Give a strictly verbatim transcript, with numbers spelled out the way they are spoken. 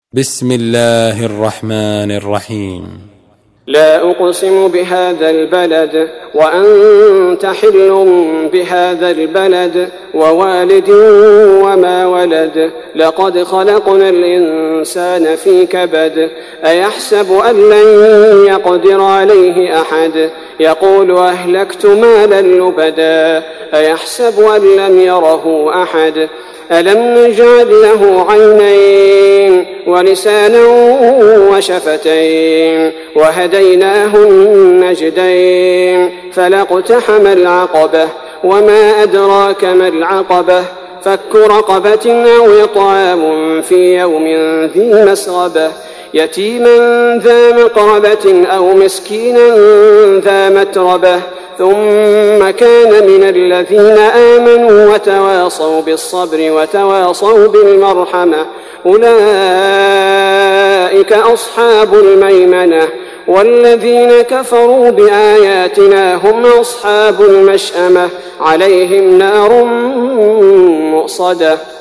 بسم الله الرحمن الرحيم. لا أقسم بهذا البلد وأنت حل بهذا البلد ووالد وما ولد لقد خلقنا الإنسان في كبد أيحسب أن لن يقدر عليه أحد يقول أهلكت مالا لبدا أيحسب أن لم يره أحد ألم نجعل له عينين ولسانا وشفتين وهديناه النجدين فلاقتحم العقبة وما أدراك ما العقبة فك رقبة أو إطعام في يوم ذي مسغبة يتيما ذا مقربة أو مسكينا ذا متربة ثم كان من الذين آمنوا وتواصوا بالصبر وتواصوا بالمرحمة أولئك أصحاب الميمنة والذين كفروا بآياتنا هم أصحاب المشأمة عليهم نار مؤصدة